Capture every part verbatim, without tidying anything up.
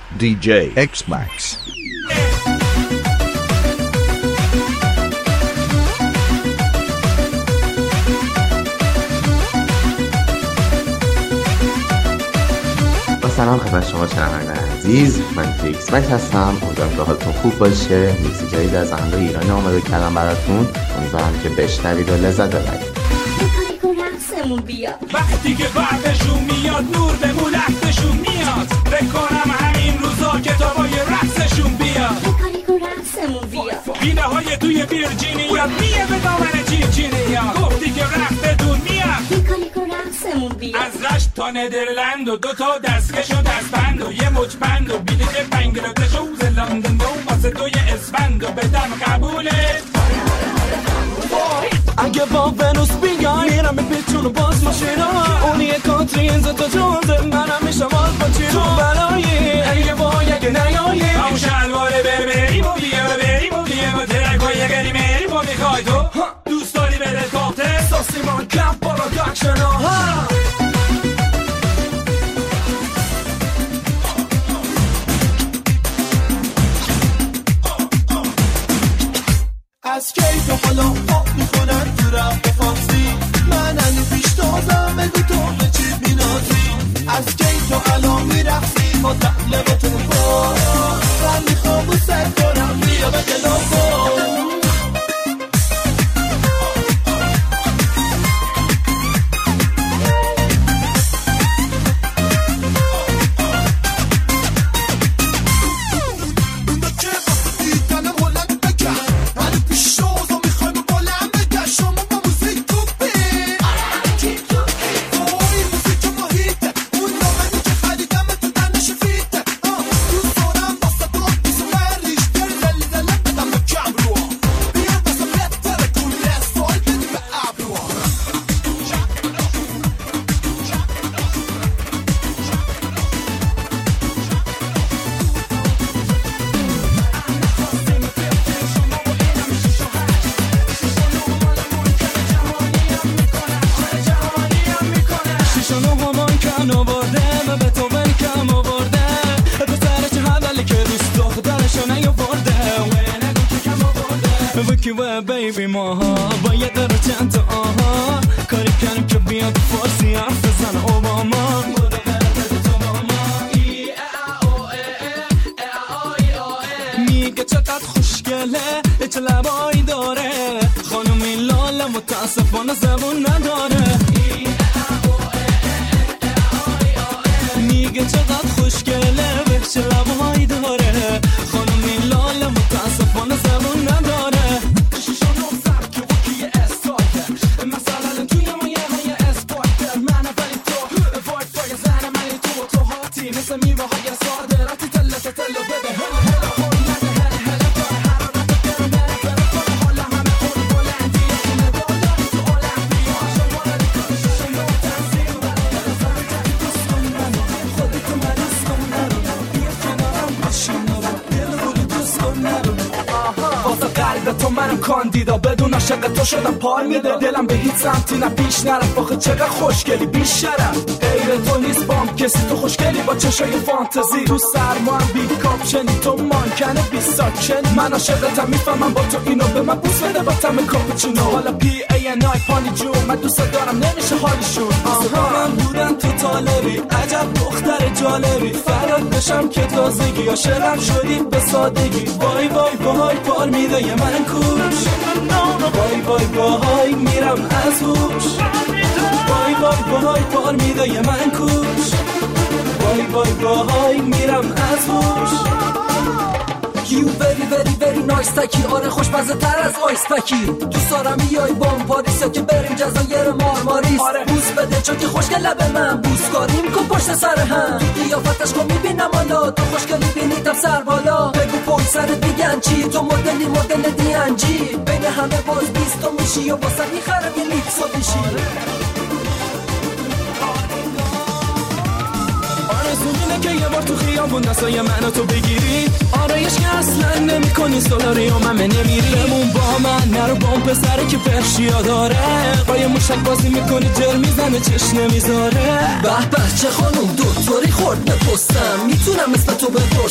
دی جی X Max. سلام خدمت شما شنوندگان عزیز، من ایکس مکس هستم. امیدوارم که حالتون خوب باشه. میکس جدید از آهنگای ایرانی آماده کردم براتون. امیدوارم که بشنوید و لذت ببرید. وقتی که برقشون میاد نور به مولختشون میاد، بکنم همین روزا کتابای رقصشون بیاد. بینه های توی ویرجینیا میه به دامن چینچینیا، گفتی که رقصتون میاد. از رشت تا ندرلند و دو تا دستکش و دستبند و یه مچبند و بیلیت بنگلادش و زلندن و واسه دوی اسفند و بدم قبوله. اگه با ونوس بیای میرم پیچون و باز ماشینا، اونی کانترین زد جونزه منم میشم آل پاچینو. تو بلایی اگه بای اگه نیایی همون شلواره بربریم و بیه و بریم و بیه و ترکای گری میریم و میخوای تو دوست داری بره تاخته ساسیمان کپ بالا دکشنا ها. از کیف و حالا پاپ میخونن تو رفت فارسی، من علی پیش تازم بگو تو به چی بینازی. از کیف و حالا میرخصی با تقلبتون با من میخوام و سر کنم بیا به دلافا. بیبی ماها باید داره چند تا آها کاری کنیم که بیاد فارسی حرف بزن اوباما. میگه چقدر خوشگله چه لبایی داره، خانومی لاله متاسفانه زبون نداره. میگه چقدر خوشگله چه لبایی داره، خانومی لاله متاسفانه زبون نداره. تو منم کاندیدا بدون عاشق تو شدم پار میده، دلم به هیچ سمتی نه پیش نرفت. آخه چقدر خوشگلی بی شرف، غیر تو نیست بام کسی. تو خوشگلی با چشای فانتزی، تو سرما هم بی کاپشنی، تو مانکنه بی ساکشنی. من عاشقتم میفهمم با تو اینو به من بوس بده با تم کاپوچینو. حالا پی ای ان آی پانی جون من دوست دارم نمیشه حالیشون. آها من بودن تو طالبی عجب دختر جالبی، فراد بشم که تازگی عاشقم شدی به سادگی. وای وای وای پار میده یه من کوش، وای وای وای میرم از هوش. وای وای وای پار میده یه من کوش، وای وای وای میرم از هوش. You very very very nice تکی، آره خوشمزه تر از آیس پکی. دوست دارم بیای بام پاریس یا که بریم جزایر مارماریس. آره بوس بده چون که خوشگل لب من بوس کاریم کن پشت سر هم. تو قیافتش کن میبینم حالا تو خوشگلی بینیدم سر بالا. بگو پشت سرت میگن چی، تو مدلی مدل دی ان جی. بین همه باز بیست تو میشی و باسم میخرم یه میکسو میشی. آرزومینه که یه بار تو خیابون دستای منو تو بگیری. آرایش که اصلا نمی کنی سولاری و من نمیری. بمون با من نرو با اون پسره که پرشیا داره. قای موشک بازی میکنی جر میزنه چش نمیذاره. به به چه خانوم دوتوری خورد به پستم، میتونم اسم تو بپرسم.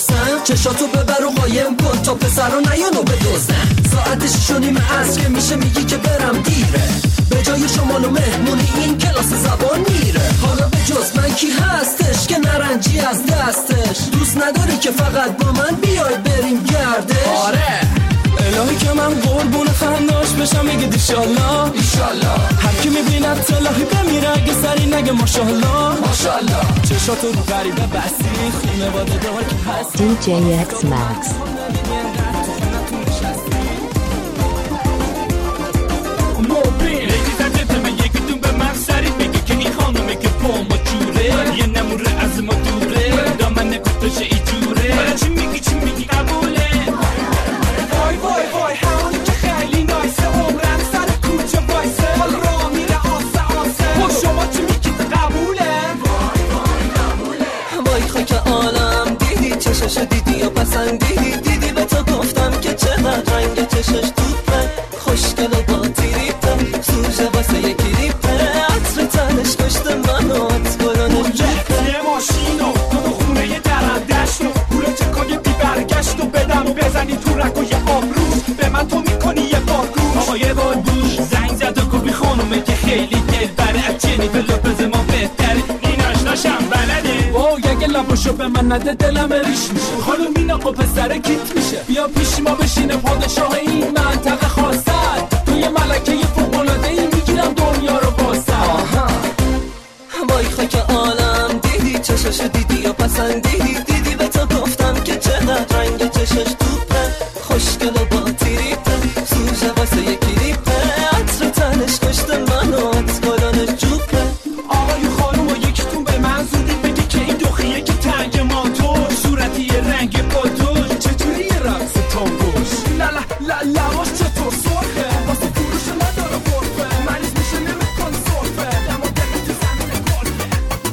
چشاتو ببر و قایم کن تا پسر رو نیانو بدوزن. ساعتش شو نیمه عصر که میشه میگی که برم دیره. به جای شمال و مهمونی این کلاس زبان میره. حالا به جز من کی هستش که نرنجی از دستش؟ دوست نداری که فقط با من بیای بریم گردش؟ آره الهی که من قربون خنداش بشم میگه ایشالله ایشالله. هر کی میبیند تلاهی بمیره اگه سری نگه ماشالله ماشالله. چشاتو رو غریبه بستی خونواده دار که هستی. دی جی اکس مکس یه نموره از ما دوره دامن کتش ایجوره. چی میگی چی میگی قبوله؟ وای وای وای همونی که خیلی نایسه عمرم سر کوچه وایسه حال را میره آسه آسه. خب شما چی میگید قبوله؟ وای وای قبوله. وای خاک عالم دیدی چشش دیدی یا پسندیدی دیدی به تو گفتم که چقدر رنگ چشش توپه خوشگل و با تیریپه سوژه واسه یکی ریپه عطر تنش کشت منو بزنی تو رک و یه آبروز به من تو میکنی یه بار گوش. آقا یه بار گوش زنگ زد و گفتی خانومه که خیلی دل بره از جنیفر لوپز ما بهتره این آشناشم بلده. واو اگه لباشو به من نده دلم ریش میشه. خانوم این آقا پسر کیت میشه. بیا پیش ما بشینه پادشاه این منطقه خواستد. تو یه ملکه یه فوق‌العاده ای میگیرم دنیا رو باسد. وای خاک عالم دیدی چشش دیدی یا پسندیدی دیدی به تو گفتم که چقدر رنگ چشش توپه خوشگل و با تیریپه سوژه واسه یکی ریپه عطر تنش کشت منو عطر کلانش جوپه. آقای خانوم و یکیتون به من زودی بگی که این دوخیه که تنگ ماتور صورتی یه رنگ بادور چطوری یه رقص تانگوش لا لا لا لواش چطور سرخه واسه فروش نداره غرفه مریض میشه نمیکن صرفه اما دلی تو زمین گلفه.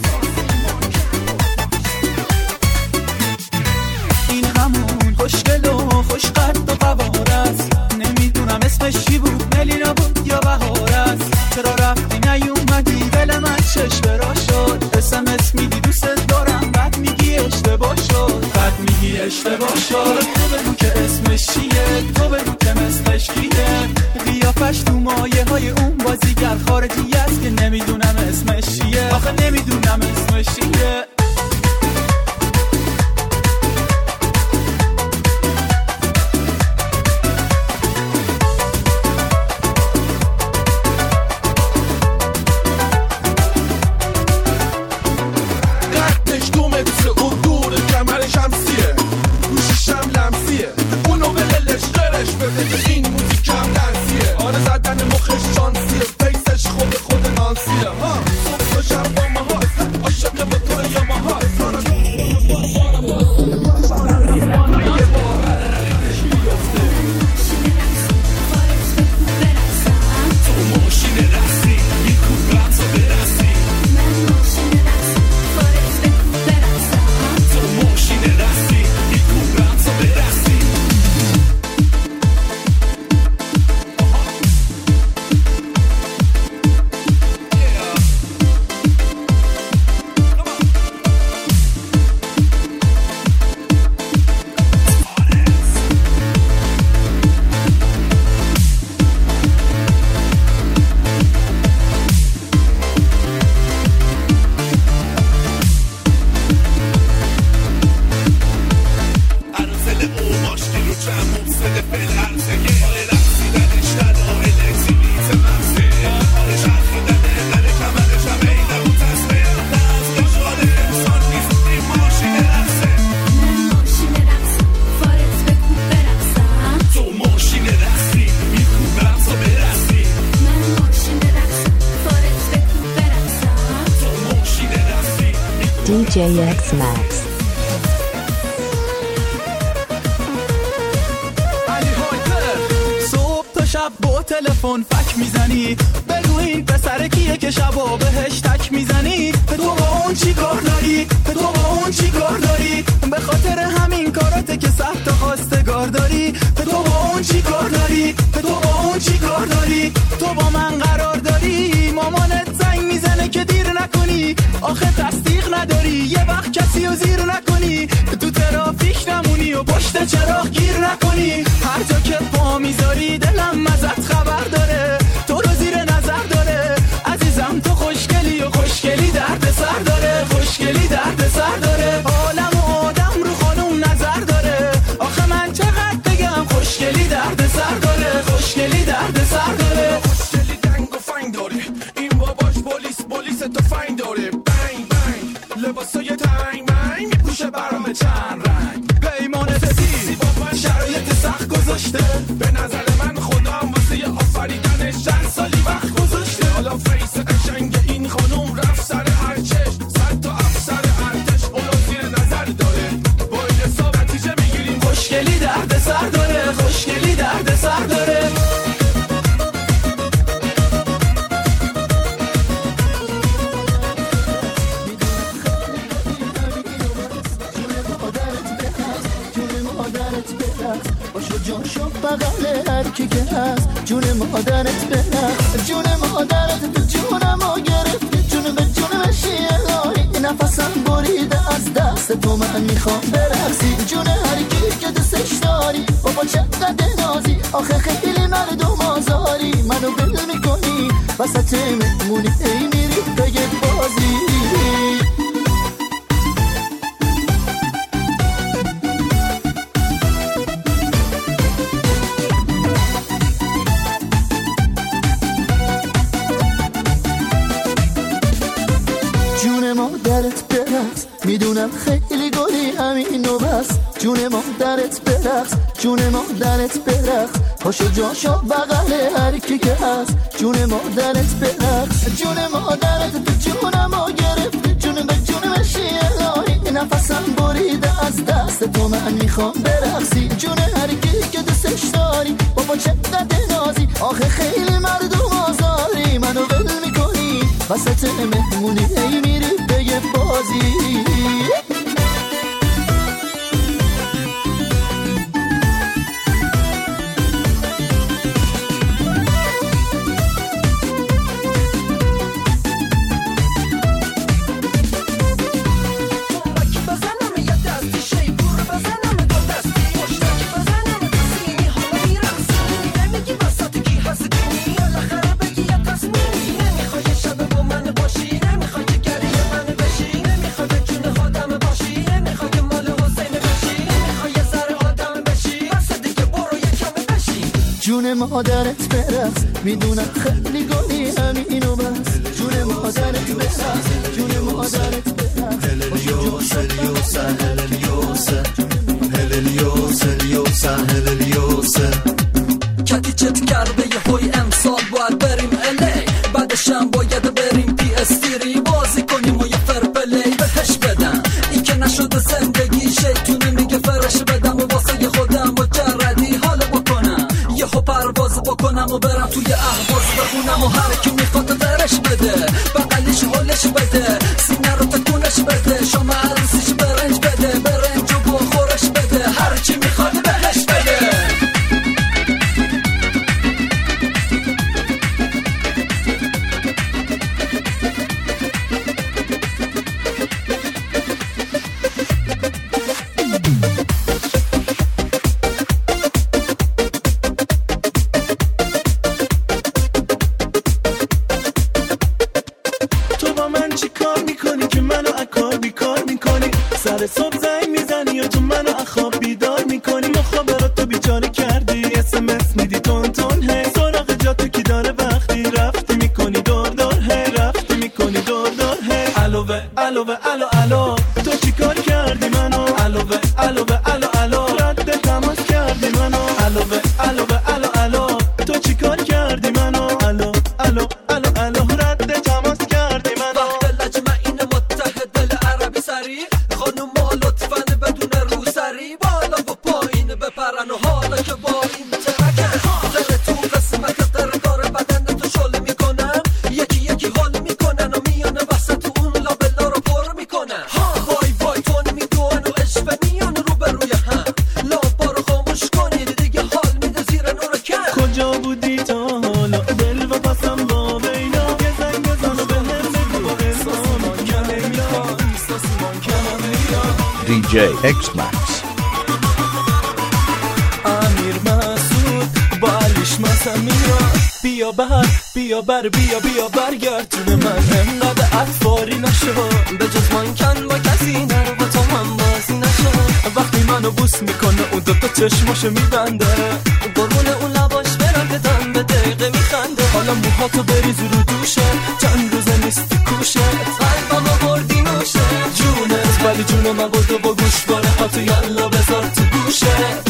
این همون خوشگل و خوشقد و قوار است. نمیدونم اسمش چی بود ملینا بود یا بهار است. چرا رفتی نیومدی دل من شش برا شد. اس ام اس میدی دوست دارم بعد میگی اشتباه شد بعد میگی اشتباه شد. تو بگو که اسمش چیه تو بگو که مثلش کیه. قیافش تو مایه های اون بازیگر خارجی است که نمیدونم اسمش چیه. آخه نمیدونم اسمش چیه. این موزیک هم لنسیه آره زدن مخش شانسیه فیسش خود خود نانسیه ها صبح و شب با ما هست عاشق موتور یا ما هست. دی جی اکس مکس. صبح تا شب با تلفن فک میزنی بگو این پسر کیه که شبا بهش تک میزنی. تو با اون چی کار داری تو با اون چی کار داری به خاطر همین کاراته که سخت و خواستگار داری. تو با اون چی کار داری تو با اون چی کار داری تو با من قرار داری. مامانت زنگ میزنه که دیر نکنی آخه تصدیق نداری یه وقت کسی رو زیر نکنی تو ترافیک نمونی پشت چراغ گیر نکنی، هر جا که پا میذاری دلم ازت خبر داره، تو رو زیر نظر داره عزیزم، تو خوشگلی و خوشگلی درد سر داره، خوشگلی درد سر داره، عالم و آدم رو خانوم نظر داره، آخه من چقدر بگم خوشگلی درد سر داره، خوشگلی درد سر داره، خوشگلی دنگ و فنگ داره، این باباش پلیس پلیس تو فنگ داره، بنگ بنگ لباسای تنگ منگ میپوشه برام چند رنگ، پیمان سفید شرایط سخت گذاشته، به نظر من خودم واسه آفریدنش چند سالی وقت گذاشته، حالا فیس قشنگ این خانوم رفت سر هر چشم، صد تا افسر ارتش اونو زیر نظر داره، با این حساب نتیجه میگیریم خوشگلی درد سر داره، خوشگلی درد سر داره. جاشو بغل هر کی که هست، جون مادرت برقص، جون مادرت تو جونمو گرفتی، جون به جون بشی الهی، نفسم بریده از دست تو، من میخوام برقصی، جون هر کی که دوستش داری، بابا چقدر نازی، آخه خیلی مردم آزاری، منو بل میکنی وسط مهمونی، ای میری بگه بازی. مادرت برقص، میدونم خیلی گلی همینو بس، جون مادرت برقص، جون مادرت برقص، پاشو جاشو بغل هر کی که هست، جون مادرت برقص، جون مادرت تو جونمو گرفتی، جون به جون بشی الهی، نفسم بریده از دست تو، من میخوام برقصی، جون هر کی که دوستش داری، بابا چقدر نازی، آخه خیلی مردم آزاری، منو ول میکنی وسط مهمونی، ای میری بگه بازی. جون مادرت برقص، میدونم خیلی گلی همینو بس، جون مادرت برقص، جون مادرت برقص، هللیوس هلیوس هللیوس هللیوس هلیوس هللیوس. کتی چت کرده یه های امسال باید بریم الی، بعدشم باید بریم پی استیری بازی کنیم و یه فرپلی بهش بدم، این که نشده زندگی شیطونه میگه فرش بدم و واسه خودم مجردی حالا بکنم، یه ها پرواز بکنم و برم توی اهواز بخونم و هر کی میخواد درش بده، بقلیش حالش بده، سینه رو تکونش بده، شما عروسیش برنج بده، برنج و بخورش بده، هر چی میخواد بهش بده. سر صبح زنگ میزنی و تو منو اخواب بیدار میکنی، مخابرات تو بیچاره کردی، اس ام اس میدی تون تون، هی سراغ جاتو کی داره وقتی رفتی میکنی دور دور، هی رفتی میکنی دور دور، هی الوه الوه الو الو، تو چی کار کردی منو، الوه الوه الو الو، رد تماس کردی منو، الوه الوه الو الو، تو چی کار کردی منو، الو الو الو الو، رد تماس کردی منو. وقت لجمه این متحد دل عربی سری، خانوم ما لطفاً بدون روسری، بالا و پایین بپرن و حالا که با این ترکن، دل تو قسمت درکار بدن تو شل میکنم، یکی یکی حال میکنن و میان وسط اون لابلا رو پر میکنن، وای وای تون میدون و عشق میان رو به روی هم، لابا رو خاموش کنید دیگه حال میده زیر نور کم. کجا بودی تا حالا دل و پسم با بینا، یه زنگ بزن و به هم بگو احسامان کمینا، دی جی X Max. حواسم میاد بیا بر بیا بر بیا بیا برگردون من انقدر عطفاری نشو به جز من کن با کسی نرو با تو من بازی نشو وقتی منو بوس میکنه اون دوتا چشماشو میبنده قربون اون لباش برم که دم به دقیقه میخنده حالا موهاتو بریز رو دوشه چند روزه نیستی کوشه قلبم بردی نوشه جونت ولی جون من بودو با گوش باره هاتو یالا بذار تو گوشت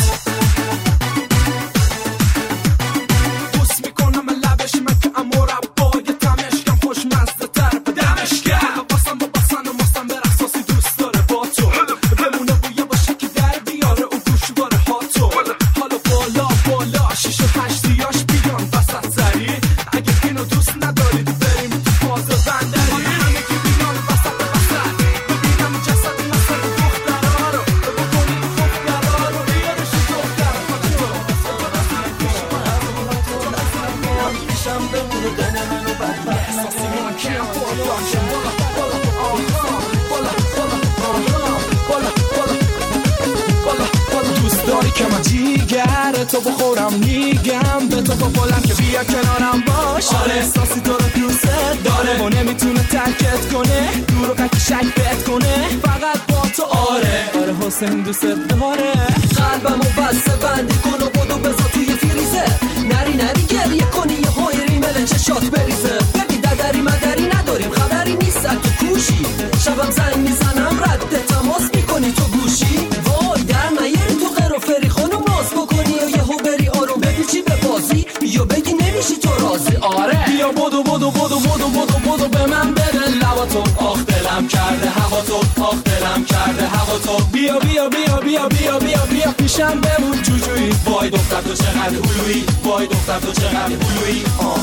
تو بخورم میگم به تو با بلند که بیا کنارم باش آره احساسی تو رو دوست داره و نمیتونه ترکت کنه دور و قکی شک بهت کنه فقط با تو آره آره حسین دوست داره قلبمو بسته بندی کن و بدو بذار توی فریزه نری نری گریه کنی یه های ریمل چشات بریزه ببین ددری مدری نداریم خبری نیست تو کوشی شبم زنگ میزنم رد تماس میکنی تو گوشی وای در نیاری تو غیر و فری خانم ناز بکنی و یهو بری آروم بپیچی به بازی یا بگی نمیشی تو راضی آره بیا بدو بدو بدو بدو بدو بدو به من بده لباتو آخ دلم کرده هوا تو آخ دلم کرده هوا تو بیا بیا بیا بیا بیا بیا بیا پیشم بمون جوجویی وای دختر تو چقدر هلویی وای دختر تو چقدر هلویی آه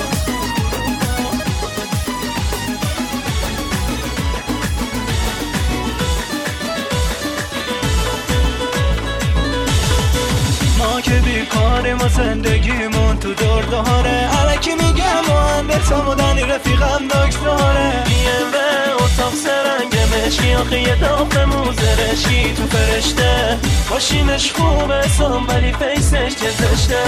ما که بیکاریم و زندگیمون تو دور داره علکی میگم مهندسم و دنی رفیقم دکتره بیم به اتاق سرنگ مشکی آخه یه داغ موزرشی تو فرشته ماشینش خوبه سام ولی فیسش که زشته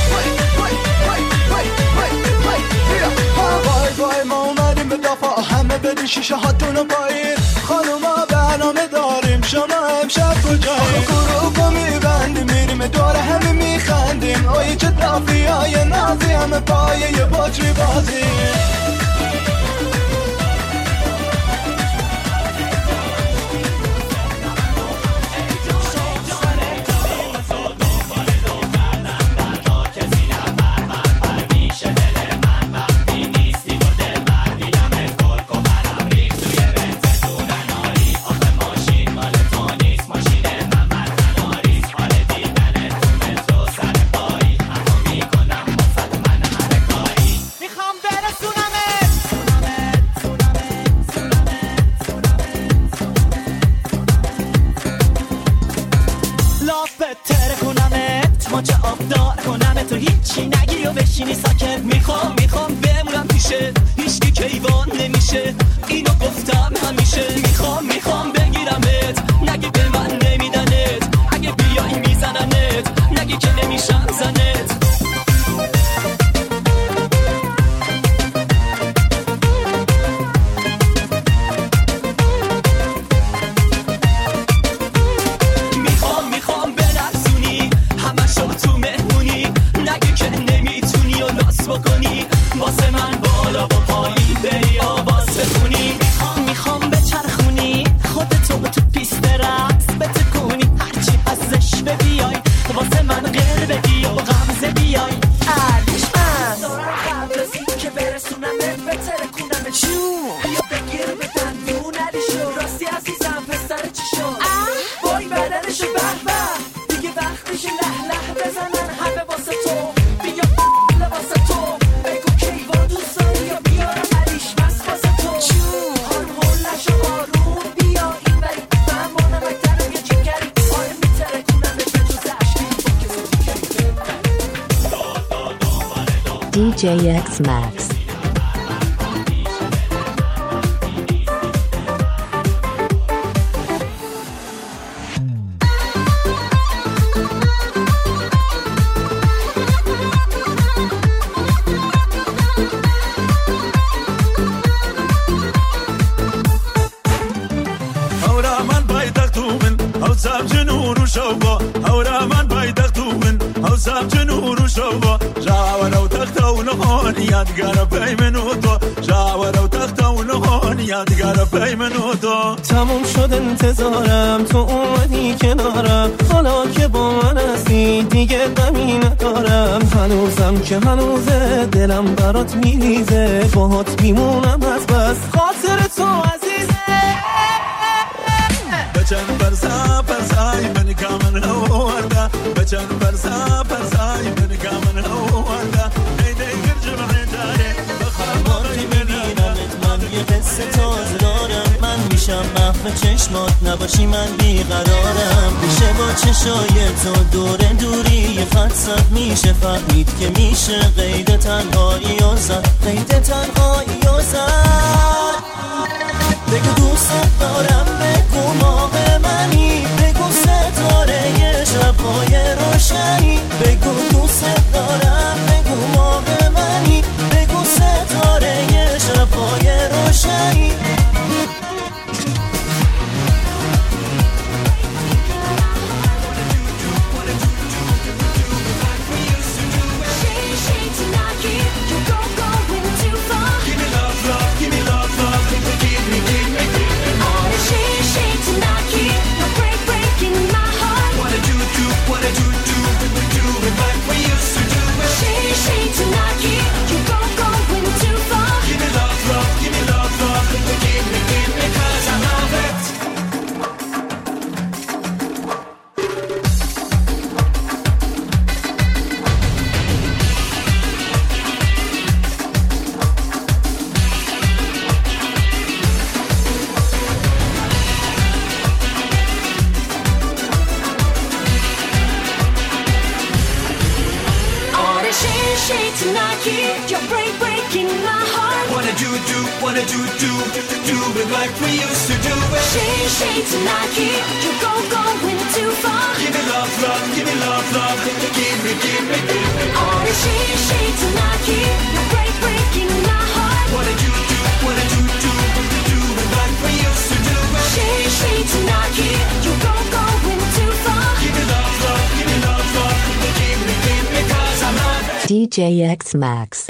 وای وای ما اومدیم به دفاع همه بدین شیشه هاتونو پایین خانوما برنامه داریم شما امشب کجاییم گروه میبندیم میریم دور همه میخندیم آیی چه دافی های نازی همه پایه یه باتری بازی بشینی ساکت میخوام میخوام بمونم پیشه هیچکی کیوان نمیشه اینو گفتم همیشه میخوام میخوام بگیرمت نگی به من نمیدنت اگه بیای میزننت نگی که نمیشم زنت میخوام میخوام برسونی همه شو تو مهمونی نگی که نمیتونی و لاس بکنی واسه من بالا و پایین بری آواز بخونی میخوام میخوام بچرخونی خودتو تو پیست رقص بتکونی هرچی ازش ببیای واسه من غیر بدی و غمزه بیای علیش من دارم قبل که برسونمت بترکونم جون بیا بگیر بدن دون علیشو راستی عزیزم پسر چی شد بای بدنشو به به دیگه وقتش له له بزنن همه واسه تو بیا واسه تو بگو کیوان دوست داری یا بیارم علیش بس واسه تو هر هلشو آروم بیا این بری من مانم اکترم یه جیگری آره میترکونم به تو زشتی دی جی X Max. حوزم جنون و شوبا هورا من بایدق توبن حوزم جنون و شوبا جاورو تخت و نهان یادگار پیمن و تو جاورو تخت و نهان یادگار پیمن و تو تموم شد انتظارم تو اومدی کنارم حالا که با من هستی دیگه غمی ندارم هنوزم که هنوزه دلم برات میریزه باهات میمونم از بس خاطر تو عزیزه بچن برزا برزای من کامن هواردا بچن برزا برزای من کامن هواردا ای دی گرج من داره بخوام که ببینمت من یه قصه تازه دارم من میشم محو چشمات نباشی من بیقرارم میشه با چشای تو دور دوری یه خط صد میشه فهمید که میشه قید تنهایی و زد قید تنهایی و زد بگو دوست دارم بگو ماه منی بگو ستاره یه شبهای روشنی بگو دوست دارم بگو ماه منی بگو ستاره یه شبهای روشنی دی جی X Max.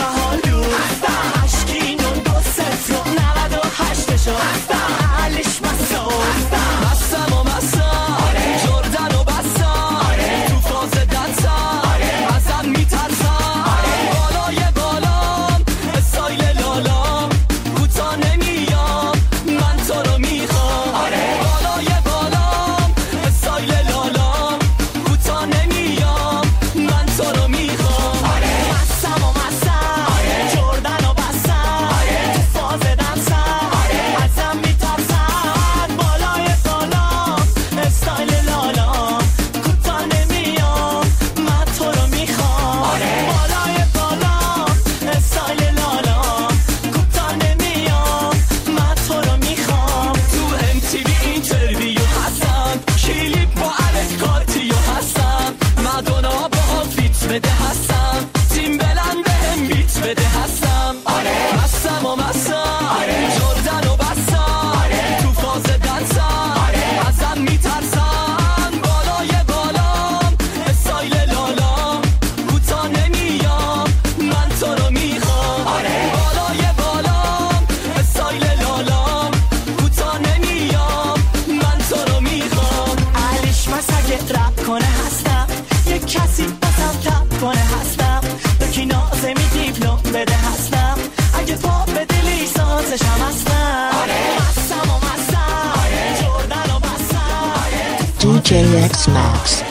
دی جی X Max.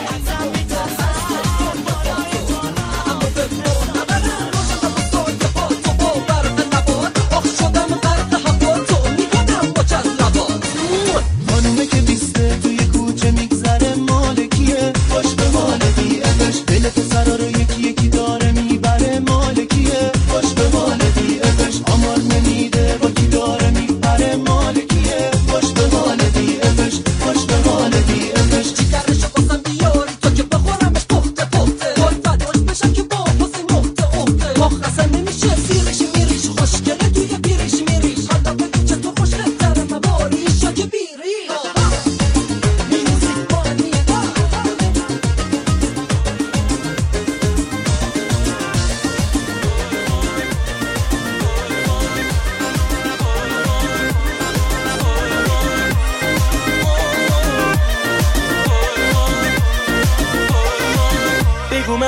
Yo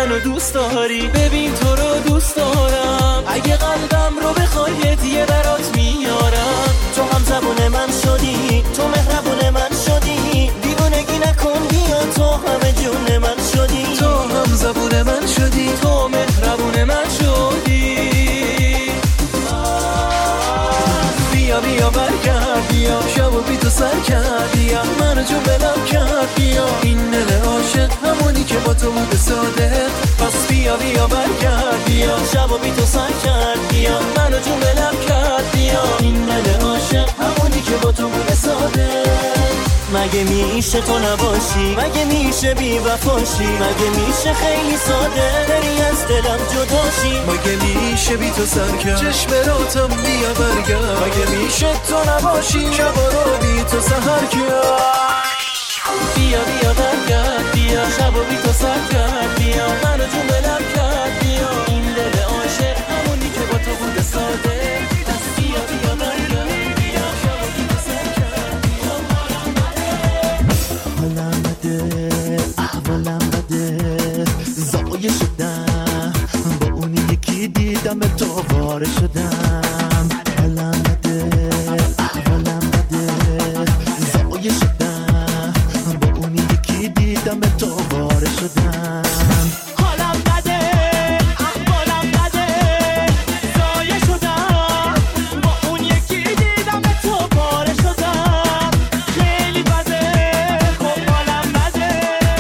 منو دوست داری، ببین تو رو دوست دارم، اگه قلبم رو بخوای هدیه برات میارم. تو هم زبون من شدی، تو مهربون من شدی، دیوونگی نکن بیا، تو همه جون من شدی، تو هم زبون من شدی، تو مهربون من شدی. بیا بیا برگرد بیا، شب و بی تو سر کرد بیا، منو جو بلم کرد بیا، این دل عاشق همونی که با تو بود ساده. پس بیا بیا برگرد بیا، شب و بی تو سر کرد بیا، منو جو بلم کرد بیا، این دل عاشق همونی که با تو بود ساده. مگه میشه تو نباشی، مگه میشه بی وفاشی، مگه میشه خیلی ساده بری از دلم جداشی، مگه میشه بی تو سر کرد چشم راتم بیا برگرد، مگه میشه تو نباشی شبا رو بی تو سهر کرد. بیا بیا برگرد بیا، شبا بی تو سر کرد بیا، منو جون بلم کرد بیا، این دل عاشق همونی که با تو بود ساده. بیا بیا برگرد بیا، شبا بی تو سر کرد بیا. حالم بده احوالم بده، زایه شدم با اونی یکی دیدم به تو واره شدم. حالم بده احوالم بده، زایه شدم با اونی یکی دیدم به تو واره شدم. حالم بده احوالم بده، زایه شدم با اون یکی دیدم به تو واره شدم. خیلی بده خب حالم بده،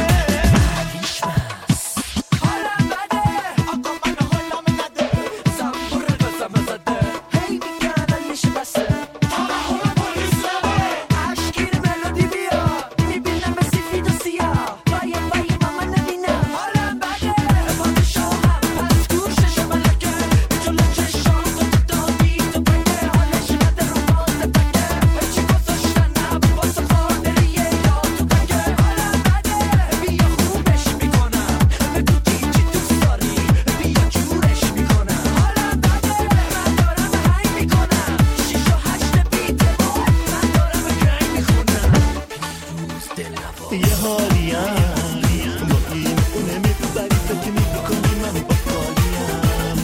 حالم بده آقا من حالم بده، زنبور بزم زده هی میگن میشه بسه حالا پلیس اشکیر ملودی بیا، میبینم سفید و سیاه وای وای ماما نبینم. حالم بده پادشاه هم پس گوشش ملکه، جلو چشام تو دادی تو بگه، حالش نده رو مانده بگه، هرچی گذاشتنم واسه خاطریه یا تو بگه. حالم بده بیا خوبش میکنم، بگو چی چی دوست داری بیا جورش میکنم. حالم بده من دارم هنگ میکنم، شیش و هشت بیت با من دارم گنگ میخونم. یه حالیم با این اونه میبری فکر میکنی من با کاریم.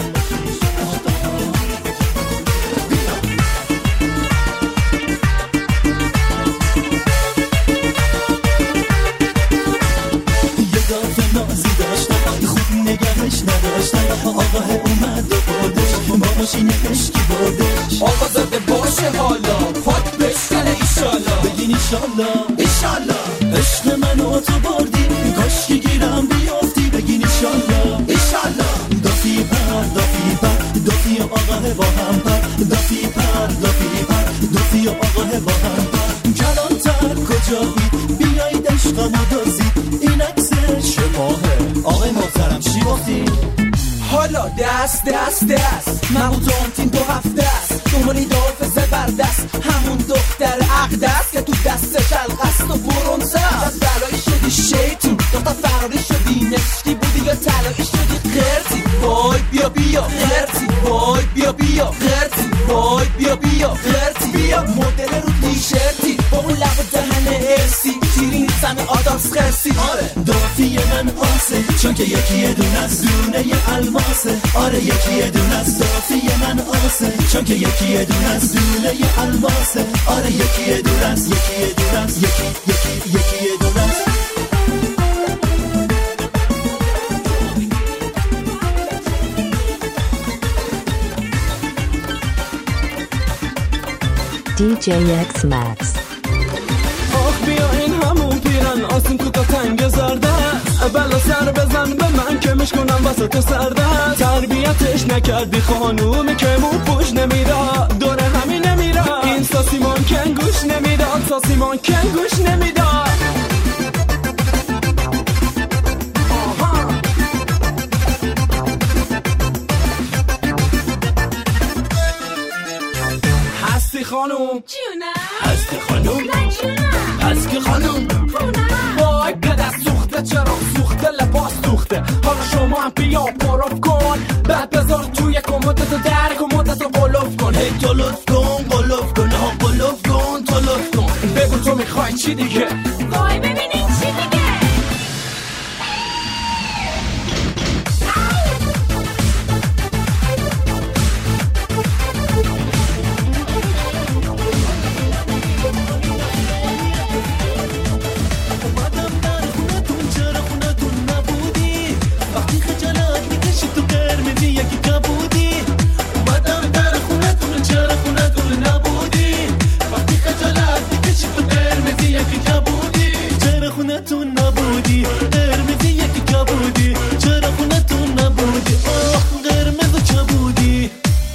یه دافه نازی داشتم خوب نگهش نداشتم، آقاه اومد و بردش با ماشینش کی بردش. آقا زده باشه حالا پاک بشکنه ایشالا، بگین ایشالله ایشالا عشق منو تو بردی، کاش که گیرم بیافتی بگین ایشالله ایشالا. دافی پر دافی پر دافی و آقاه با هم پر، دافی پر دافی پر دافی و آقاه با هم پر. کلانتر کجایی بیایید عشقمو دازید، این عکسش شماهه آقای محترم چی گفتی؟ حالا دست دست دست مبوتان تیم تو هفته است، دنبالی دافه زبردست همون دختر عقدست که تو دستش القصد و برونزه از بلایی شدی شیطون، دختر فراری شدی نشتی بودی یا طلایی شدی قرتی. وای بیا بیا قرتی، وای بیا بیا قرتی، وای بیا بیا قرتی. بیا مدل رو تیشرتی با اون لب و دهن ارسی، شیرین سم آدامس خرسی. آره دافی من آسه چون که یکی دون از دونه الماسه، آره یکی دون از دافی من آسه چون که یکی دون از دونه الماسه، آره یکی دون از یکی دون از یکی یکی یکی دون از. دی جی اکس Max. آخ بیا این همون پیرن آسون کوتا تنگ زرده، بلا سر بزن به من که مشکنم وسط سرده. تربیتش نکردی خانومی که مو پوش نمیداد، دوره همین نمیراد، این ساسیمان کنگوش نمیداد، ساسیمان کنگوش نمیداد. هستی خانوم جونم هستی خانوم جونم هستی خانوم وای پدر سوخته چرا سوخته لباس سوخته، حالا شما هم بیا پروف کن، بعد بذار توی کمدتو در کمدتو قلوف کن. هی تو لطف کن قلوف کن ها قلوف کن تو لطف کن. بگو تو میخوای چی دیگه؟ وای ببینید چی دیگه. بودی قرمزی یکی که بودی چرا خونتون نبودی آه قرمز که بودی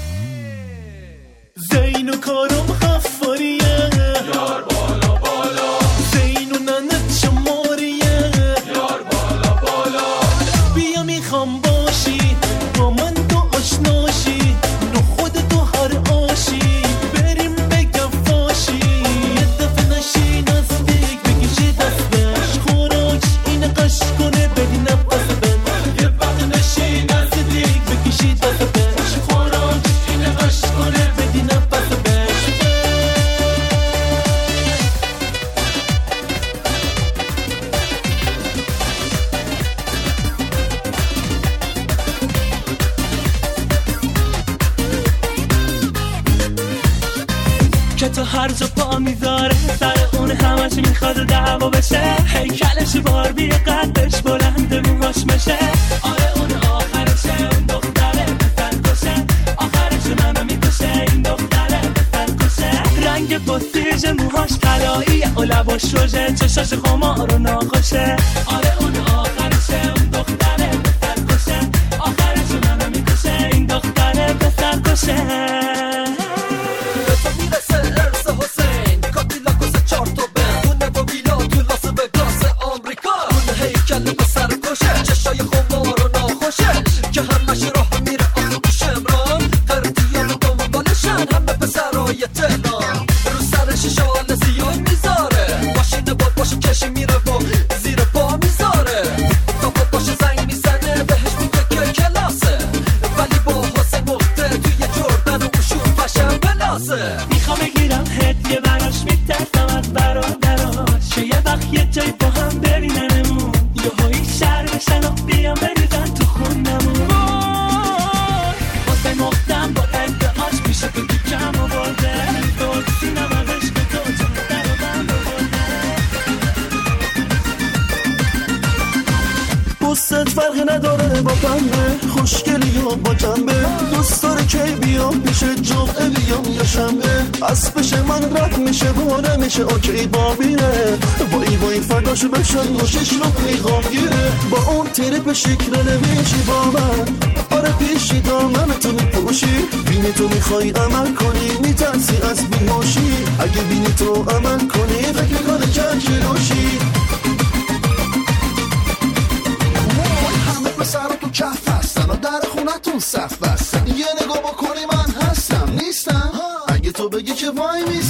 زین و کارم خفاریه یار بالا بالا زین و ننت شماریه یار بالا بالا بیا میخوام باشی با من تو آشناشی نو خود تو هر آشی بریم بگم فاشی یه دفعه نشی نزدیک بکشی دستش خوراکش این قش کنه بدی نفس بند یه وقت نشی نزدیک بکشی دستش خوراکش این قش کنه بدی نفس بند که تو هر جا پا میذاره سر اون همش میخواد دعوا بشه هیکلش باربی قدش بلند موهاش مشه آره اون آخرشه اون دختره بسر کشه آخرش منو میکشه این دختره بسر کشه رنگ پستیج موهاش طلاییه و لباش روژه چشاش خمار و ناخوشه آره اون آخرشه اون دختره بسر کشه آخرش منو میکشه این دختره بسر کشه میخوام بگیرم هدیه براش میترسم از برادراش که یه وقت یه جای با هم بریننمون یه هایی شر بشن و بیام بریزن تو خونمون واسه مختم با ادعاش پیشه که تو کم آورده دور سینم ازش به تو چون در و بند آورده بوست فرقی نداره با پنبه خوشگلی و با جنبه دوست داره که بیام میشه جمعه بیام یا شنبه اسبش من رد میشه باره میشه اوکی بابیره با ای با این فرداشو بشن نوشش رو میخوام گیره با اون تیرپ شکل نمیشی با من آره پیشی دامن تو میپوشی بینی تو میخوای عمل کنی میترسی از بیهوشی اگه بینی تو عمل کنی فکر کنه چند کیلوشی همه پسر تو کف هستن و در خونتون صف بستن یه نگاه بکنی من هستم نیستم اگه تو بگی که وای میستم